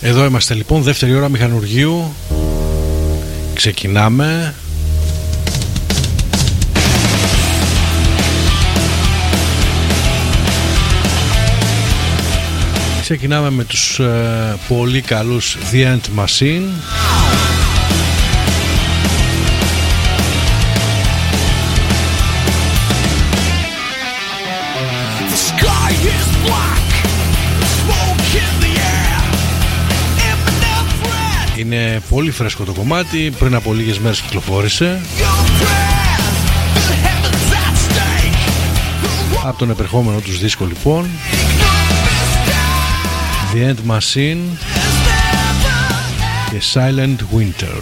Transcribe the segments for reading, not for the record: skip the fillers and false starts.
Εδώ είμαστε λοιπόν, δεύτερη ώρα μηχανουργίου. Ξεκινάμε. Ξεκινάμε με τους πολύ καλούς The End Machine. Είναι πολύ φρέσκο το κομμάτι, πριν από λίγες μέρες κυκλοφόρησε. Από τον επερχόμενο τους δίσκο λοιπόν, The End Machine και Silent Winter.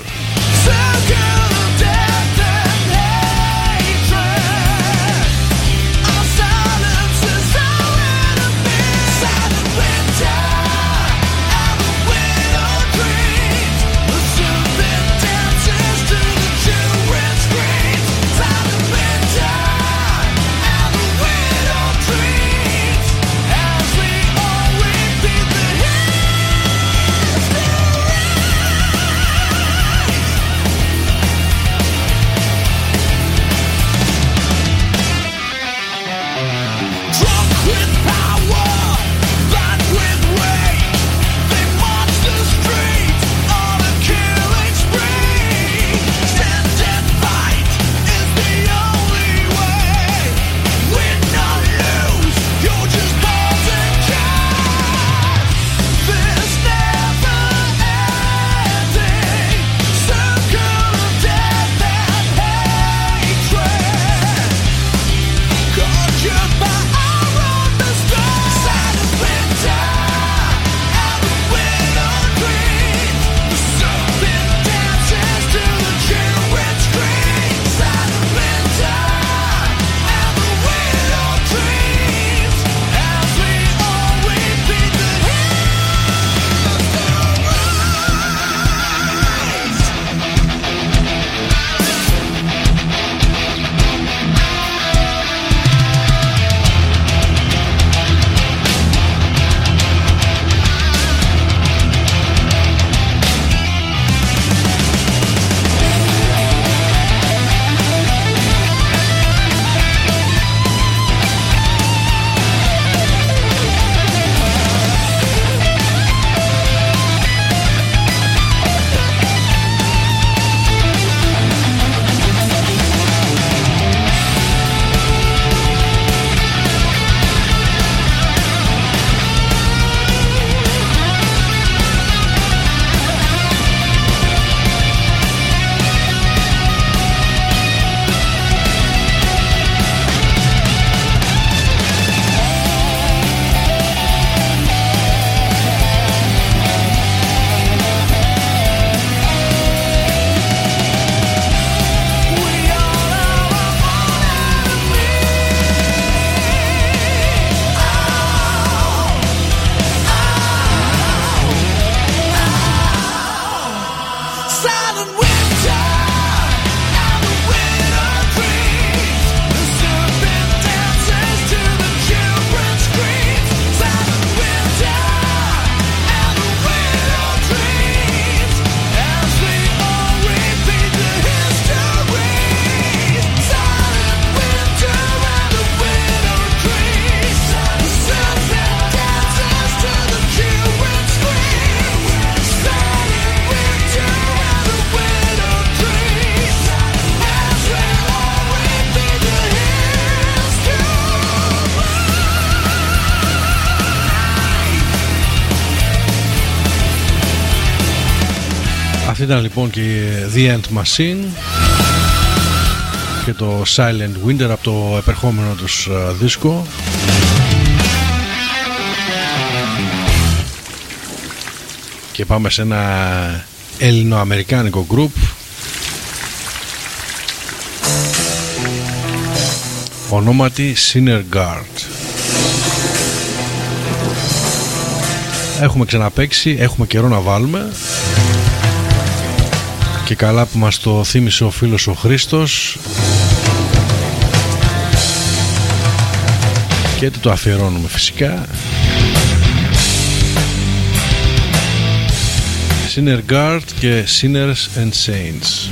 Ήταν λοιπόν και The End Machine και το Silent Winter από το επερχόμενο τους δίσκο. Και πάμε σε ένα ελληνοαμερικάνικο group, ονόματι Sinner Guard. Έχουμε ξαναπαίξει, έχουμε καιρό να βάλουμε. Και καλά που μας το θύμισε ο φίλος ο Χρήστος. Και το αφιερώνουμε φυσικά. Sinner Guard και Sinners and Saints.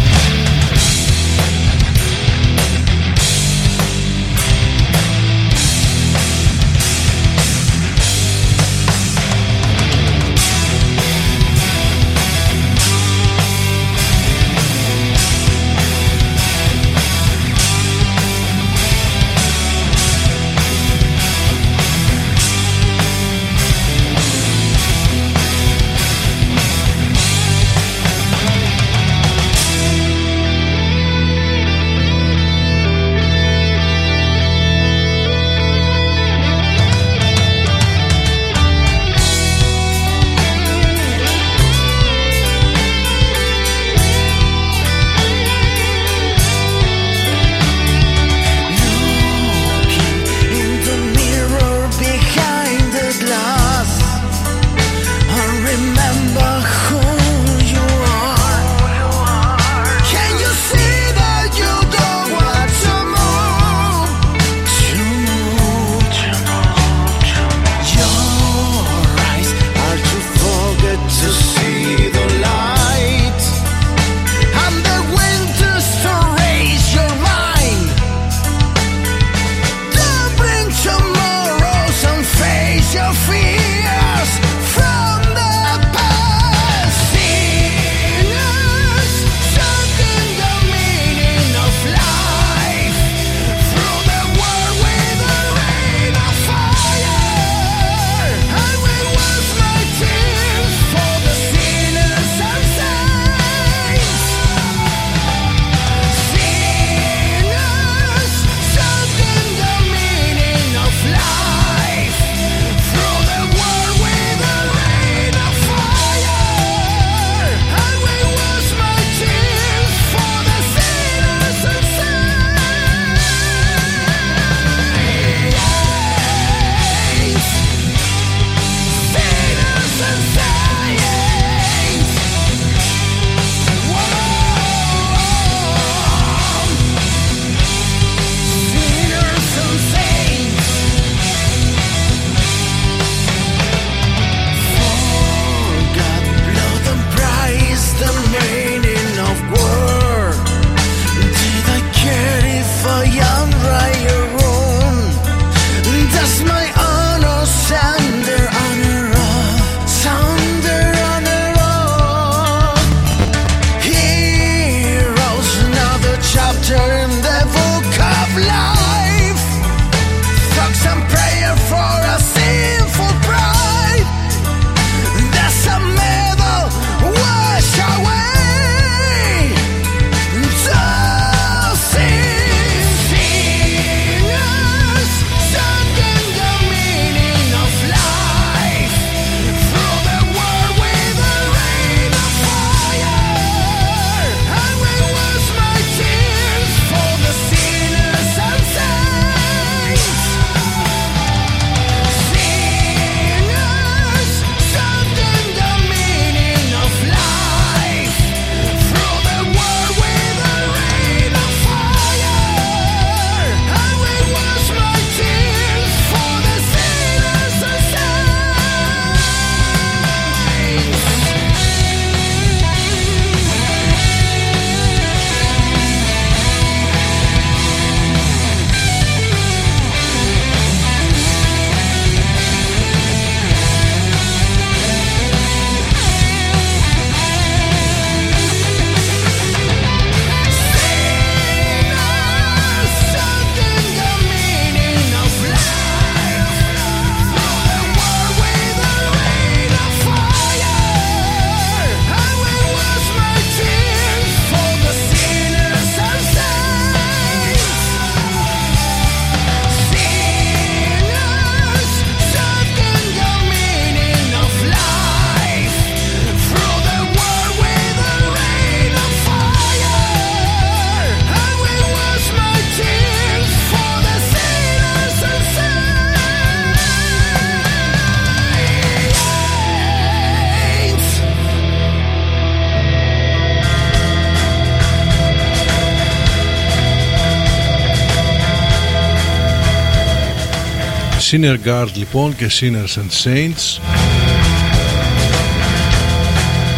Sinner Guard λοιπόν και Sinners and Saints.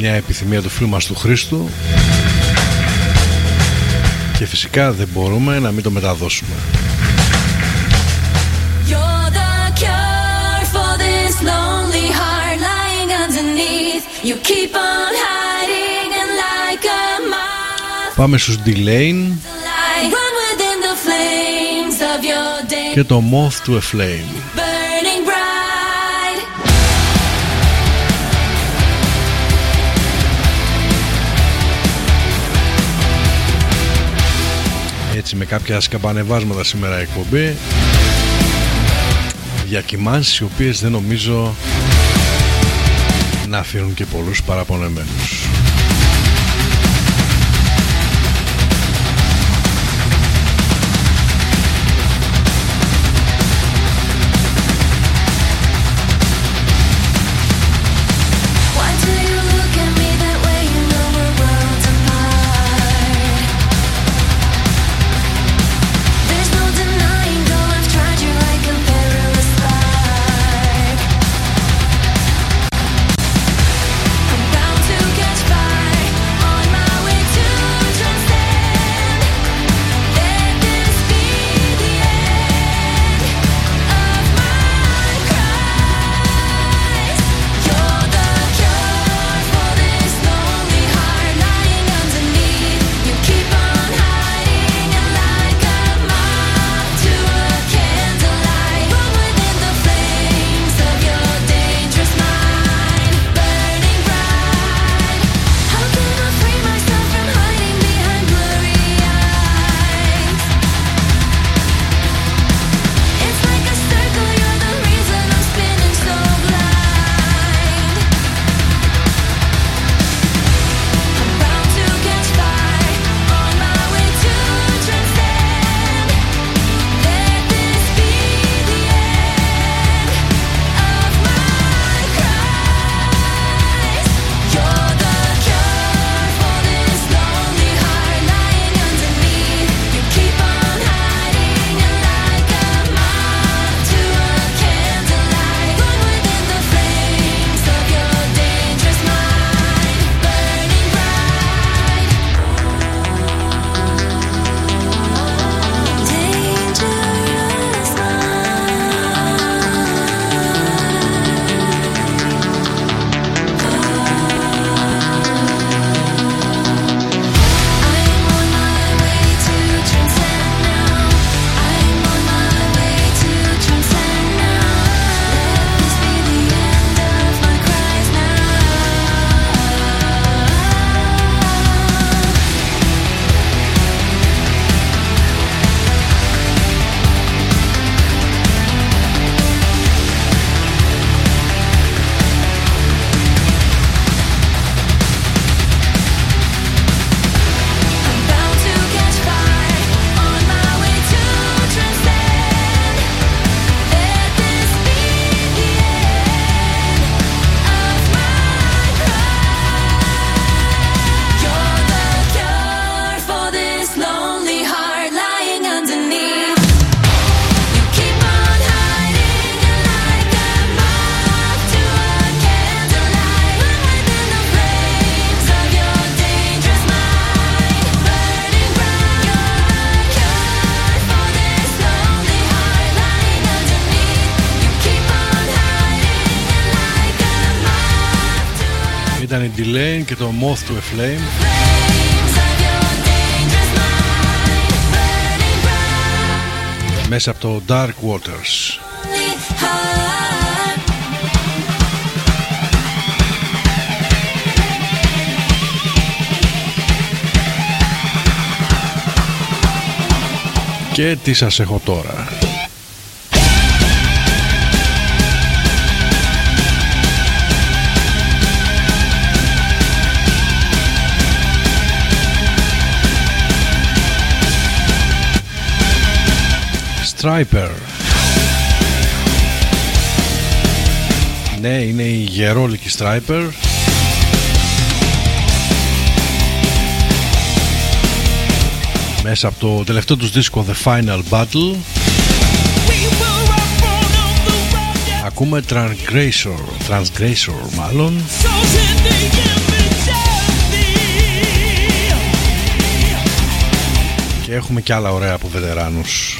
μια επιθυμία του φίλου μας του Χρήστου και φυσικά δεν μπορούμε να μην το μεταδώσουμε. Πάμε στους D-Lane και το Moth to a Flame. Έτσι με κάποια σκαμπανεβάσματα σήμερα η εκπομπή, διακυμάνσεις οι οποίες δεν νομίζω να αφήνουν και πολλούς παραπονεμένους. Ήταν η D-Lane και το Moth to a Flame. Μέσα από το Dark Waters. Και τι σας έχω τώρα? Striper. Ναι, είναι η γερόλικη Striper. Μέσα από το τελευταίο τους δίσκο The Final Battle ακούμε Transgressor μάλλον. Και έχουμε και άλλα ωραία από βετεράνους.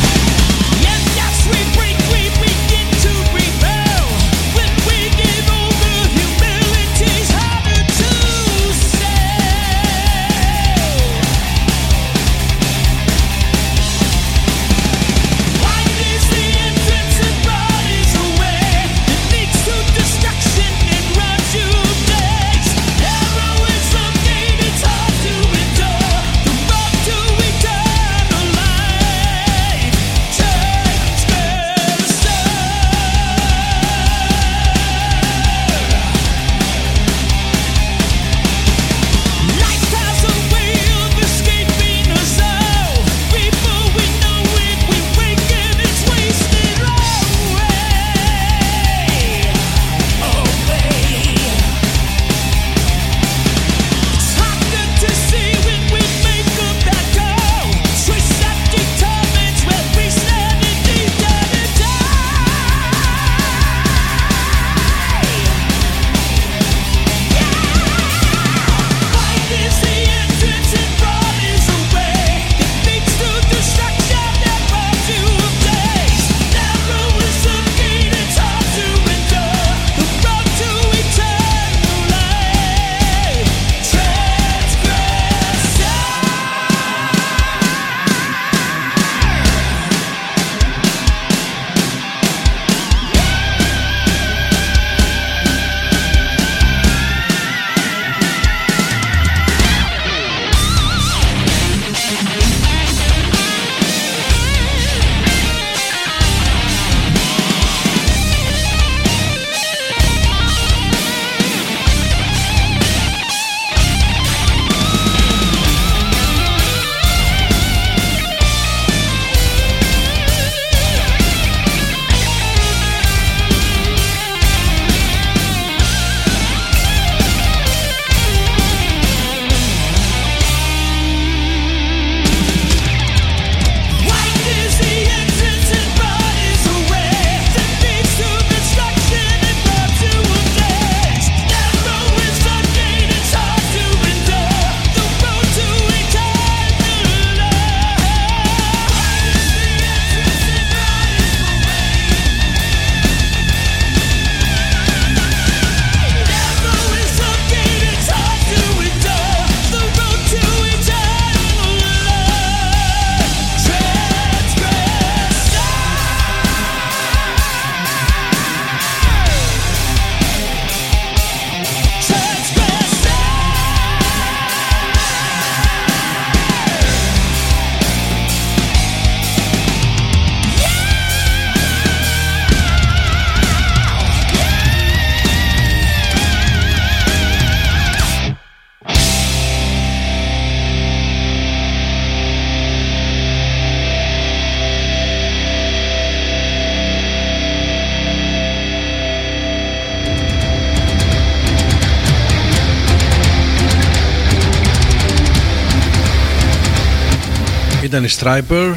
Ήταν η Stryper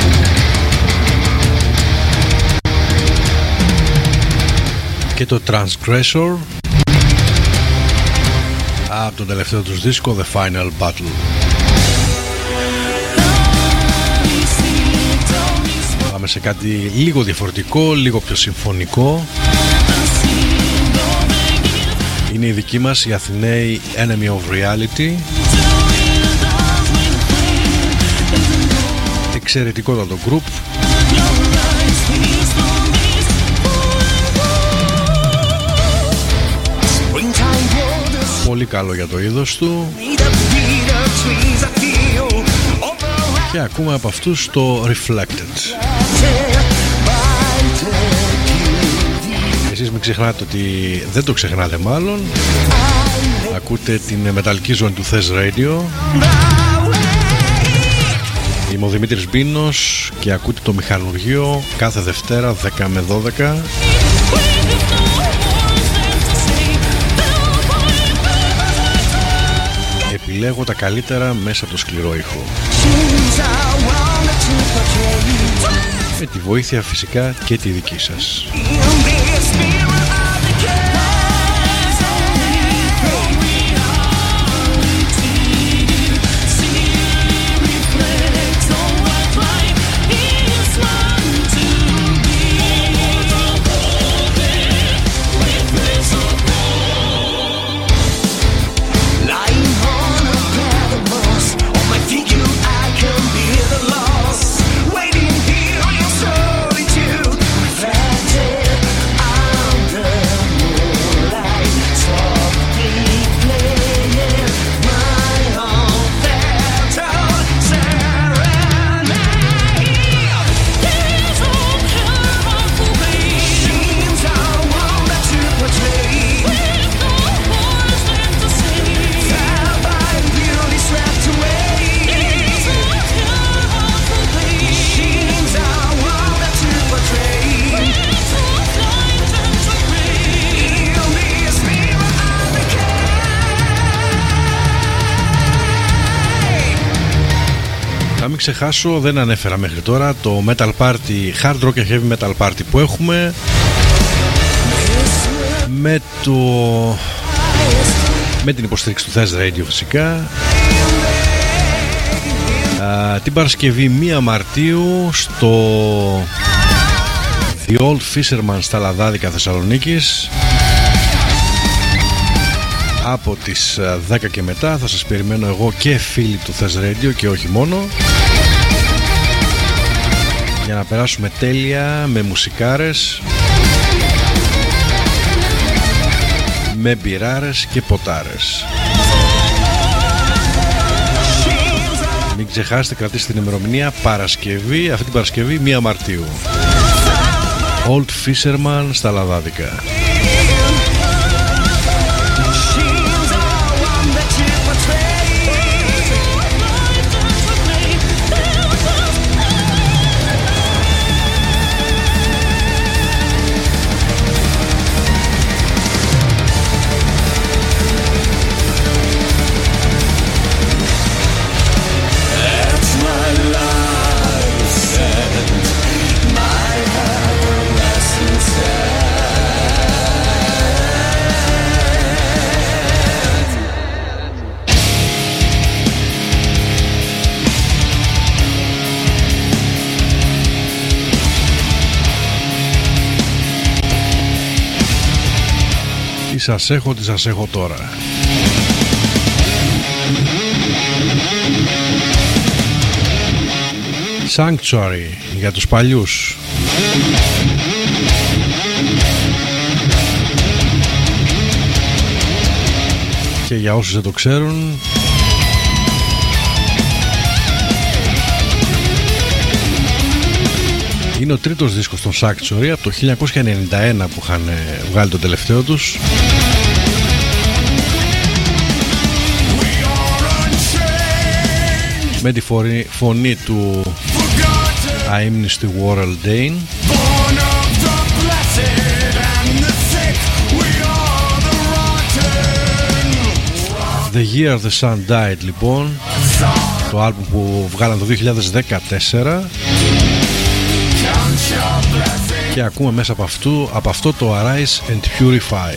και το Transgressor από τον τελευταίο τους δίσκο The Final Battle. Πάμε σε κάτι λίγο διαφορετικό, λίγο πιο συμφωνικό. Είναι η δική μας, η Αθηναίοι Enemy of Reality. Εξαιρετικότατο group. Πολύ καλό για το είδος του. Και ακούμε από αυτούς το Reflected. Εσείς μην ξεχνάτε ότι δεν το ξεχνάτε μάλλον. Ακούτε την μεταλλική ζώνη του Thesz Radio. Είμαι ο Δημήτρης Μπίνος και ακούτε το Μηχανουργείο κάθε Δευτέρα 10 με 12. Επιλέγω τα καλύτερα μέσα από το σκληρό ήχο. Με τη βοήθεια φυσικά και τη δική σας. ξεχάσω, δεν ανέφερα μέχρι τώρα το metal party, hard rock και heavy metal party που έχουμε με την υποστήριξη του Thesz Radio φυσικά, την Παρασκευή 1 Μαρτίου στο The Old Fisherman στα Λαδάδικα Θεσσαλονίκης. Από τις 10 και μετά θα σας περιμένω εγώ και φίλοι του Thesz Radio και όχι μόνο, για να περάσουμε τέλεια με μουσικάρες, με μπιράρες και ποτάρες. Μην ξεχάσετε, κρατήστε την ημερομηνία, Παρασκευή, αυτή την Παρασκευή 1 Μαρτίου, Old Fisherman στα Λαδάδικα. Τι σας έχω τώρα. Sanctuary για τους παλιούς. Και για όσους δεν το ξέρουν, είναι ο τρίτος δίσκος των Sanctuary από το 1991 που είχαν βγάλει το τελευταίο τους. Με τη φωνή του αείμνηστου Warrell Dane. The Year the Sun Died, λοιπόν, το άλμπουμ που βγάλαν το 2014, και ακούμε μέσα από αυτό το Arise and Purify.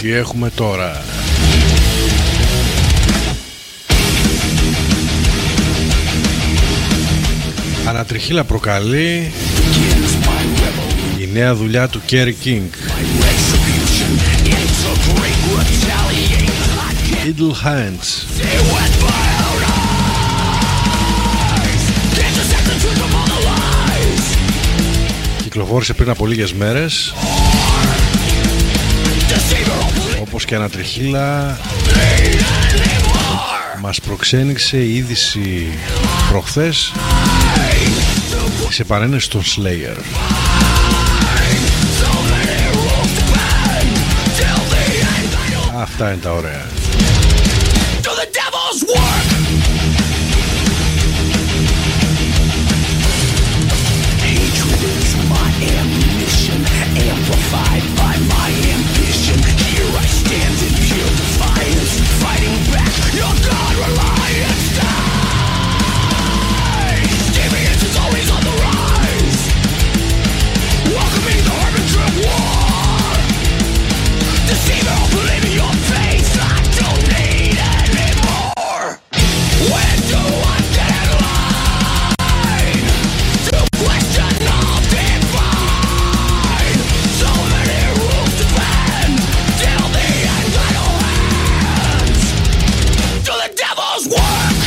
Τι έχουμε τώρα? Ανατριχύλα προκαλεί η νέα δουλειά του Kerry King, Idle Hands. Κυκλοφόρησε πριν από λίγες μέρες. Όπως και ανατριχύλα, μας προξένηξε η είδηση προχθές της επανένωσης των Slayer. Αυτά είναι τα ωραία. Amplified by my ambition, here I stand in pure defiance, fighting back your God-reliant style. Deviance is always on the rise, welcoming the harbinger of war. Deceiver, I'll believe in your face, I don't need anymore. When do I get in line to question all divine? So many rules to bend, till the end idle hands do the devil's work.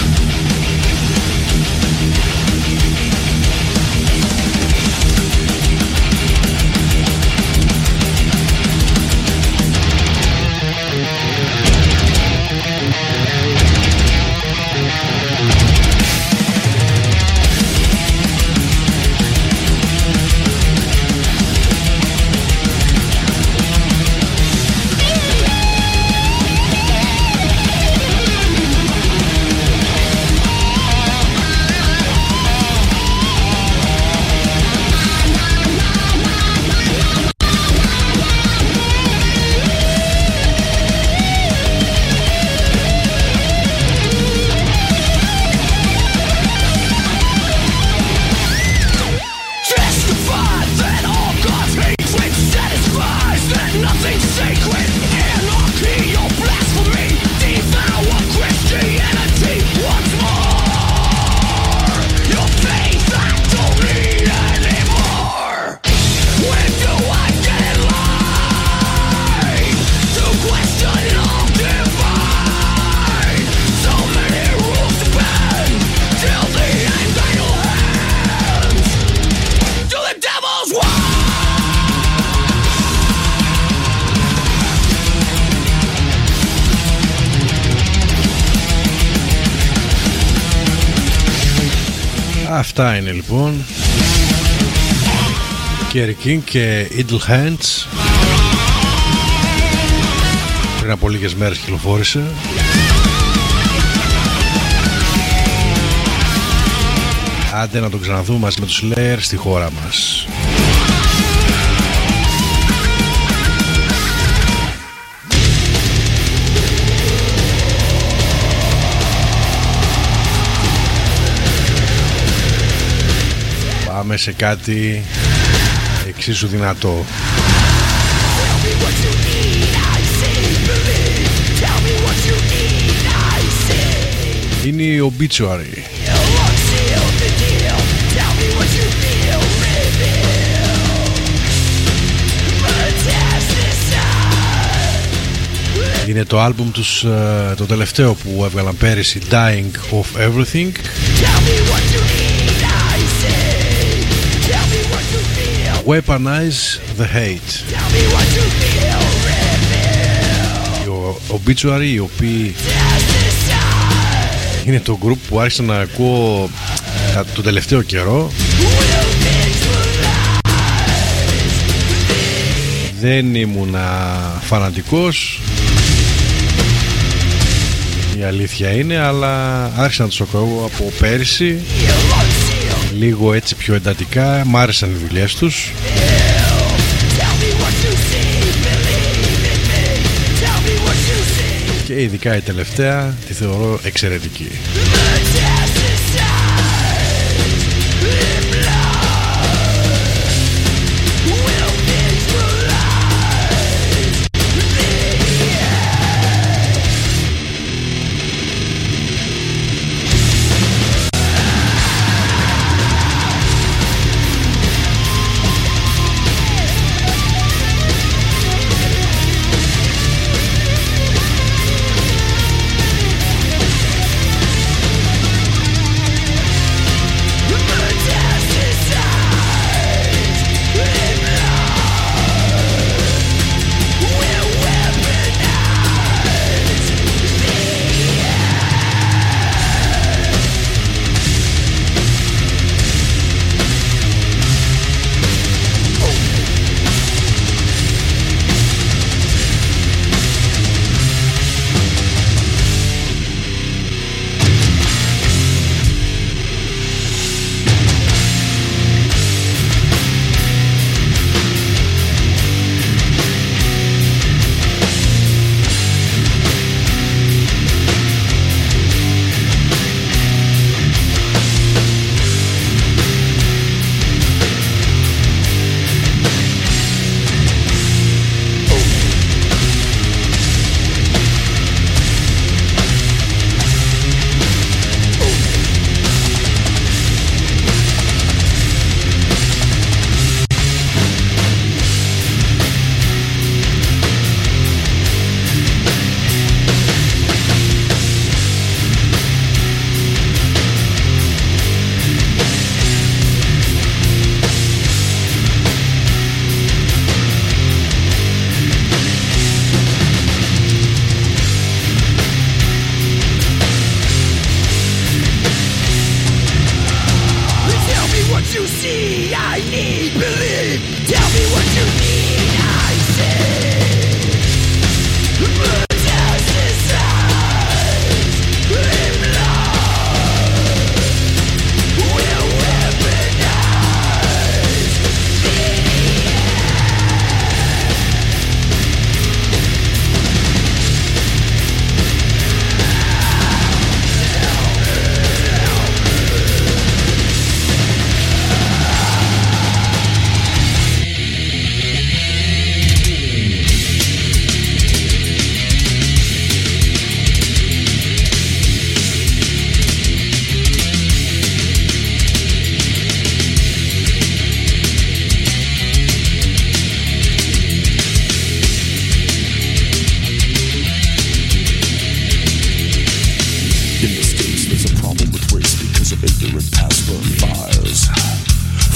Αυτά είναι λοιπόν Kerry King και Idle Hands. Πριν από λίγες μέρες κυκλοφόρησε. Άντε να τον ξαναδούμε μαζί με τους Slayer στη χώρα μας. Πάμε σε κάτι εξίσου δυνατό. Είναι η Obituary. Είναι το άλμπουμ τους, το τελευταίο που έβγαλαν πέρυσι, Dying of Everything. Weaponize the Hate. Η Obituary, οι οποίοι είναι το group που άρχισα να ακούω τον τελευταίο καιρό. Δεν ήμουνα φανατικός, η αλήθεια είναι, αλλά άρχισα να τους ακούω από πέρυσι, λίγο έτσι πιο εντατικά. Μ' άρεσαν οι δουλειές τους και ειδικά η τελευταία τη θεωρώ εξαιρετική.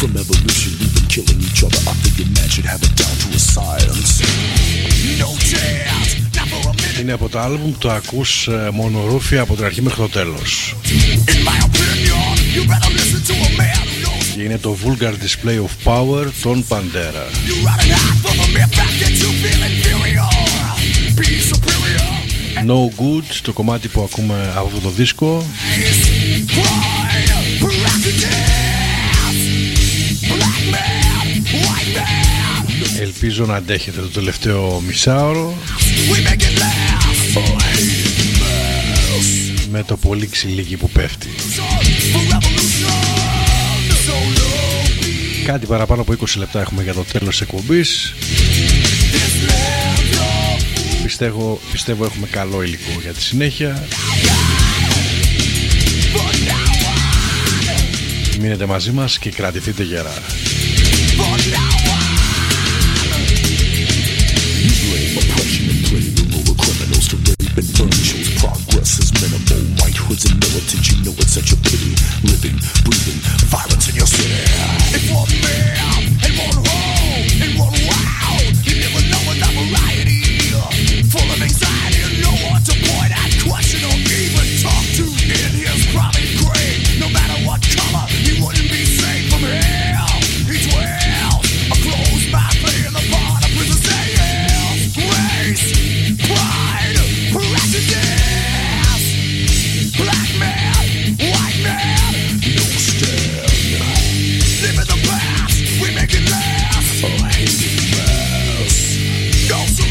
From evolution, we've been killing each other. I figure man should have it down to a science. No chance, not for a minute. Είναι από το άλμπουμ που το ακούς μονορούφια από την αρχή μέχρι το τέλος. Και είναι το Vulgar Display of Power των Pantera. No Good, το κομμάτι που ακούμε από αυτό το δίσκο. Ελπίζω να αντέχετε το τελευταίο μισάωρο με το πολύ ξυλίκι που πέφτει. Κάτι παραπάνω από 20 λεπτά έχουμε για το τέλος της εκπομπής. Πιστεύω έχουμε καλό υλικό για τη συνέχεια. Μείνετε μαζί μας και κρατηθείτε γερά. Progress is minimal. White hoods and militant, you know it's such a pity. Living, breathing, violence in your city. In one man, in one hole, in one wow. You never know enough variety. Full of anxiety and no one to point at, question or even talk to. In his crowded grave, no matter what color, he wouldn't be safe from hell. He's well, a closed mouth playing the part of prison sales. Race, pride, prejudice. Black man, white man, no stand. Live in the past, we make it last. A hating mess. No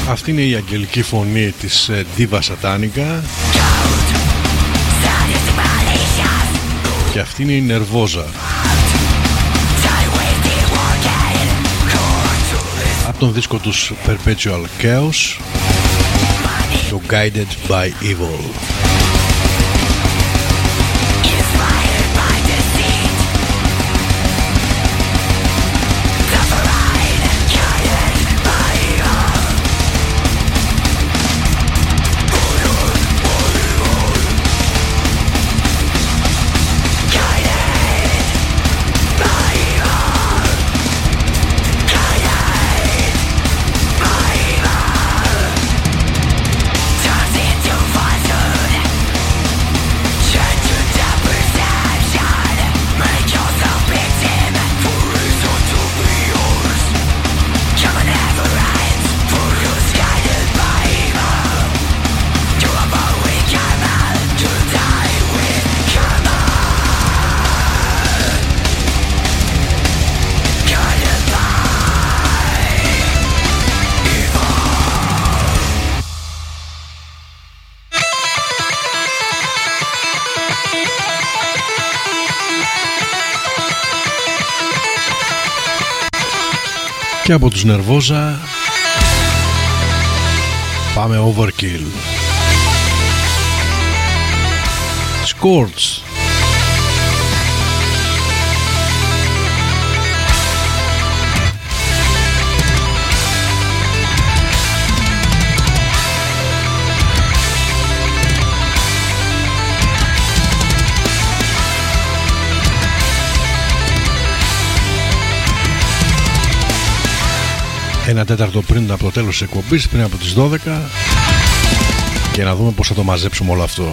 Αυτή είναι η αγγελική φωνή της Diva Satanica. Και αυτή είναι η Νερβόζα. Από τον δίσκο τους Perpetual Chaos, το Guided by Evil. Και από τους Νερβόζα πάμε Overkill. Scorch. Ένα τέταρτο πριν από το τέλος της εκπομπής, πριν από τις 12, και να δούμε πώς θα το μαζέψουμε όλο αυτό.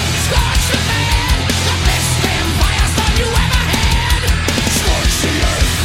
Scorch the earth,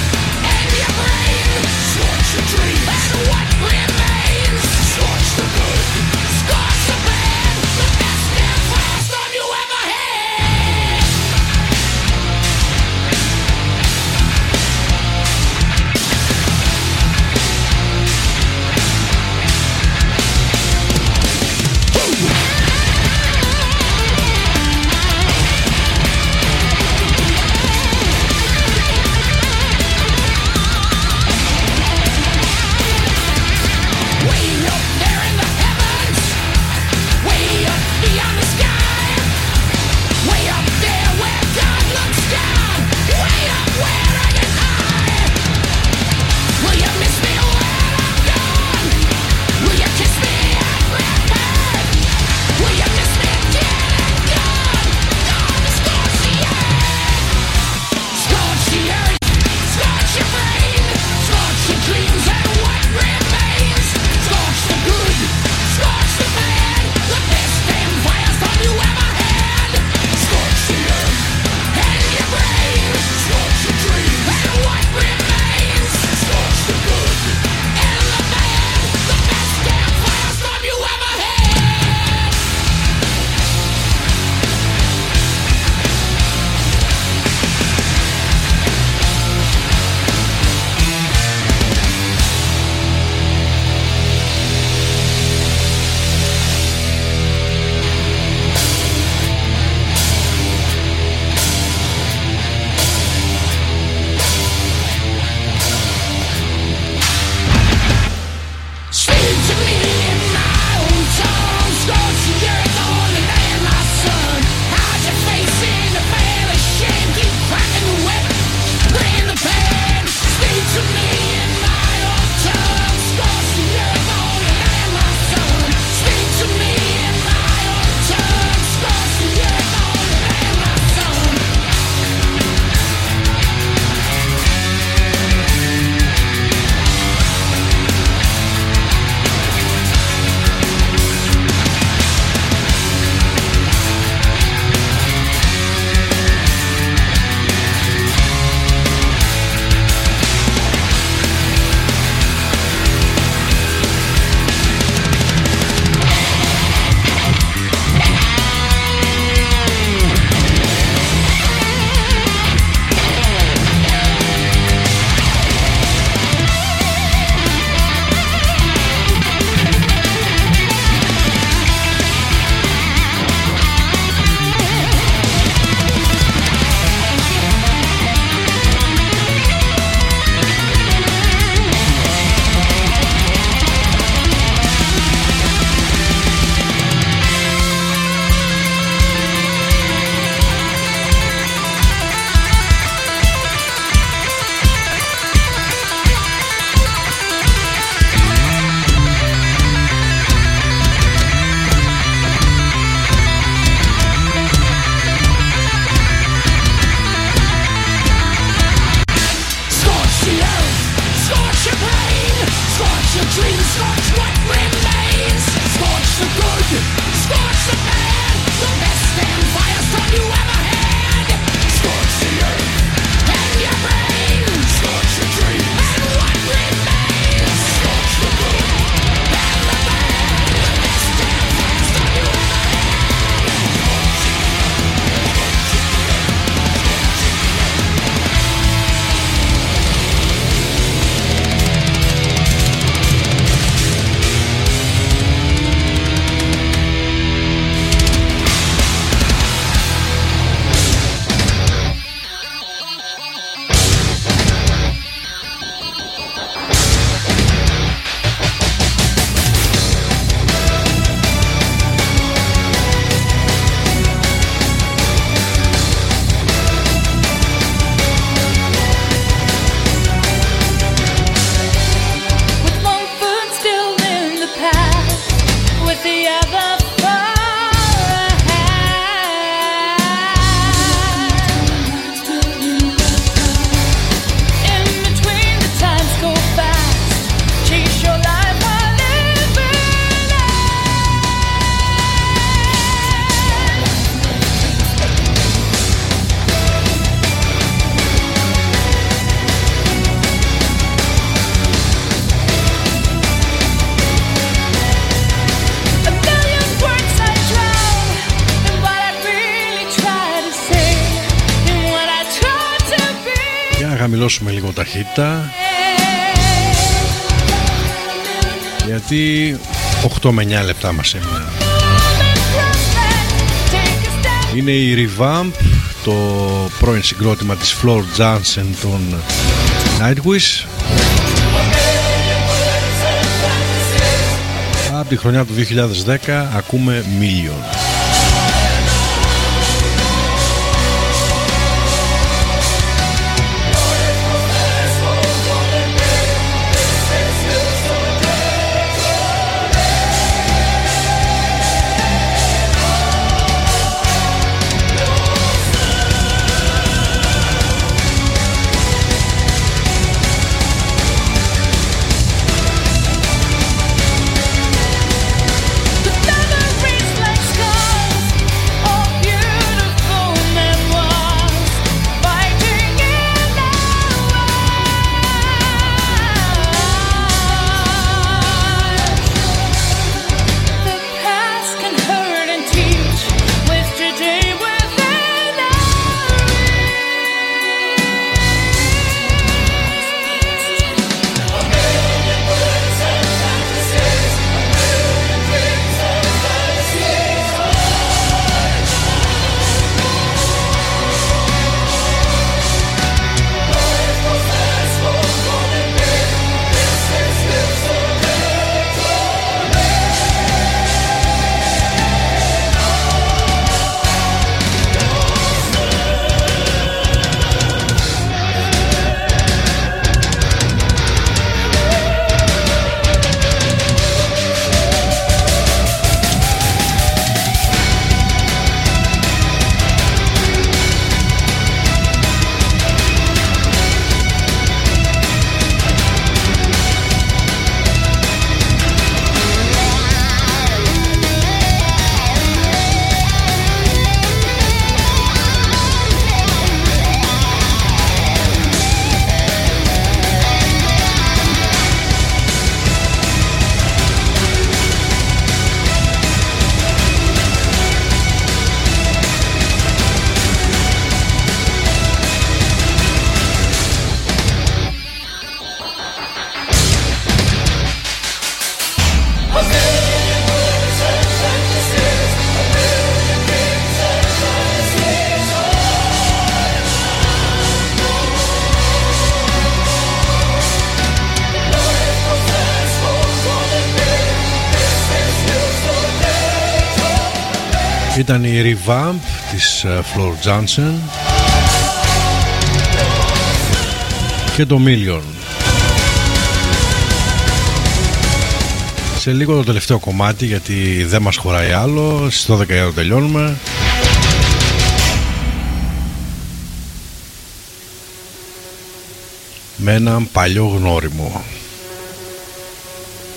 χαμηλώσουμε λίγο ταχύτητα, γιατί 8 με 9 λεπτά μας έμειναν. Είναι η Revamp, το πρώην συγκρότημα της Floor Jansen των Nightwish, από τη χρονιά του 2010. Ακούμε Million. Ήταν η Revamp της Floor Jansen και το Million. Σε λίγο το τελευταίο κομμάτι, γιατί δεν μας χωράει άλλο. Στις 12 η ώρα τελειώνουμε. Με έναν παλιό γνώριμο.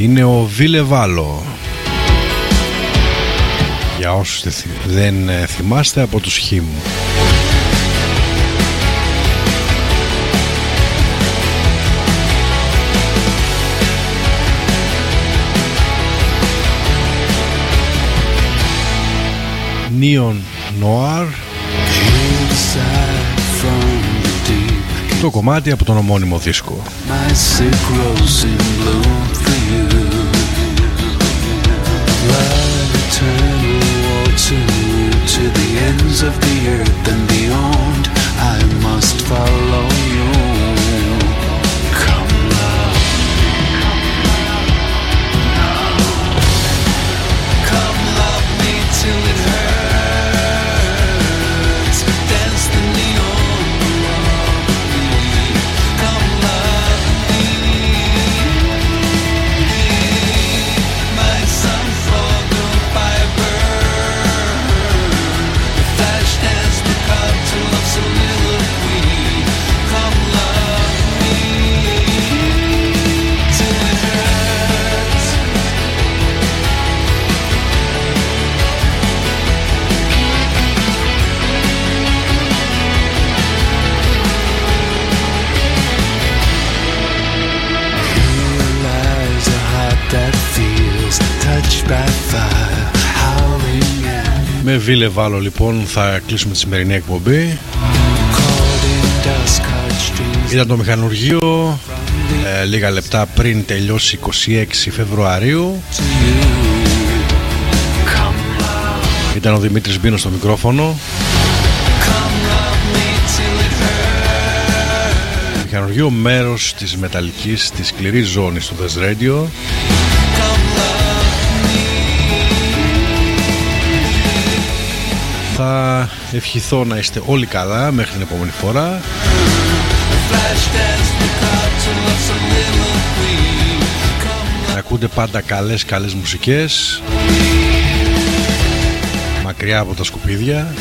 είναι ο Βίλε Βάλο. Για όσους δεν θυμάστε από τους Χιμ. Neon Noir, το κομμάτι από τον ομώνυμο δίσκο. To the ends of the earth and beyond, I must follow you. Come love, come love me till it hurts. Dance the neon around me. Come love me, my son for the fiber. Με Βίλε Βάλο λοιπόν θα κλείσουμε τη σημερινή εκπομπή. Ήταν το μηχανουργείο λίγα λεπτά πριν τελειώσει 26 Φεβρουαρίου. Ήταν ο Δημήτρης Μπίνος στο μικρόφωνο. Μηχανουργείο, μέρος της μεταλλικής, της σκληρής ζώνης του Des Radio. Θα ευχηθώ να είστε όλοι καλά μέχρι την επόμενη φορά. Να ακούτε πάντα καλές μουσικές, μακριά από τα σκουπίδια.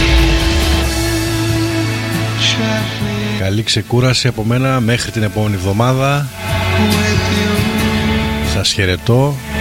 Καλή ξεκούραση από μένα μέχρι την επόμενη εβδομάδα. Σας χαιρετώ.